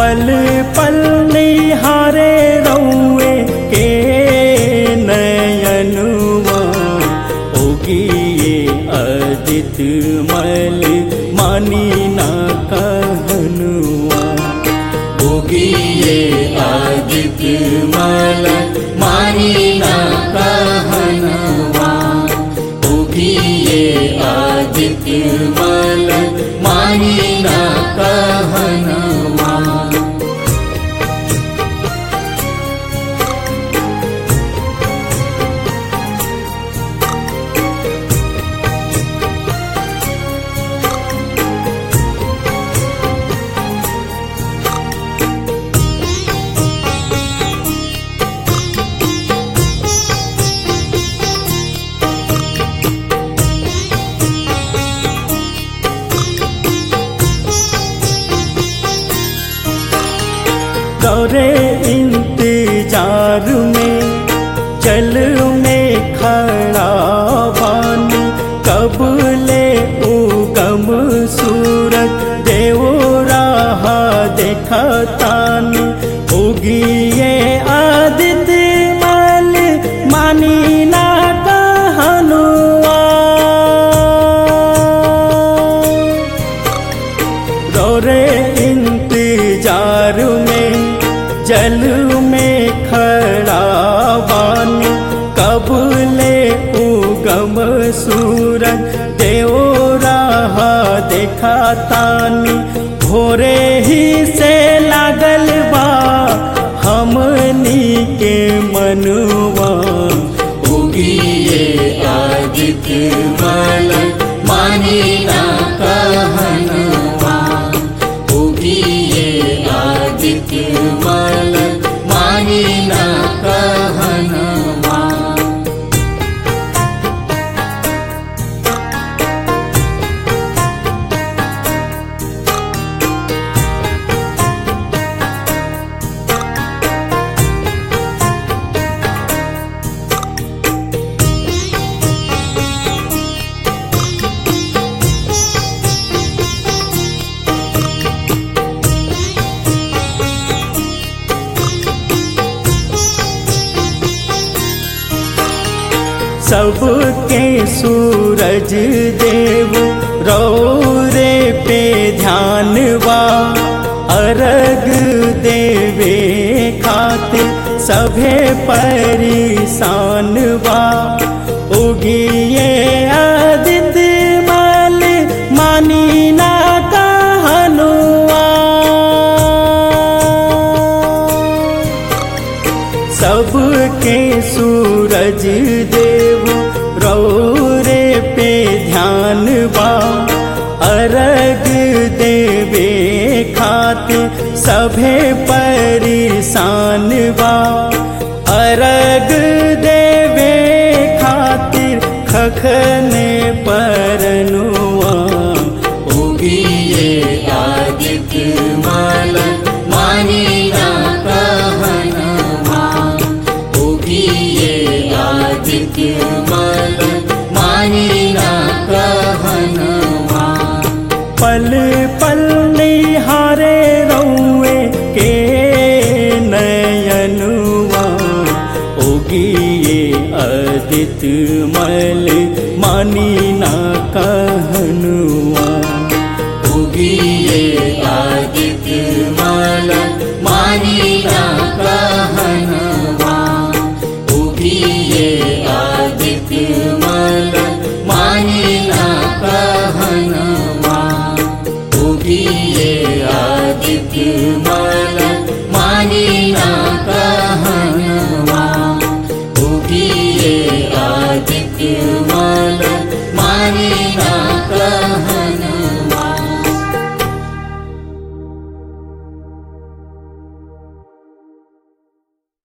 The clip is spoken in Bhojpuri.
पल पल निहारे रउए के नयनुआ उगिए अदित मल मानी ना कहनुआ उगिए आदित मल मानी ना कहनुआ उगिए आदित मल मानी ना कहनुआ। तोरे इंतजार में जल में खड़ा बानी कब ले उगम सूरज देव राह देखतानी उगिए आदित्य मल मानी ना कहनुआ तोरे इंतजार में जल में खड़ा बानी कब ले उगम सूरज देव राह देखतानी भोरे ही से लागल बा हमनी के मनुआ उगिए आदित्य मल मानी ना कहनुआ उगिए आदित्य मल मानी ना कहनुआ। सबके सूरज देव रौरे पे ध्यानवा अर्घ देवे खातिर सभे परिशानवा उगिए आदित्य मल मानी ना कहनुआ सबके सूरज देव रौरे पे ध्यानवा अर्घ देवे खातिर सभे परिशानवा अर्घ देवे खातिर खखने परनुआ उगिए आदित्य मल मानी ना कहनुआ उगिए आदित्य मल मानी ना कहनुआ। पल पल निहारे रउए के नयनुआ उगिए आदित्य मल मानी ना कहनुआ उगिए आदित्य मल मानी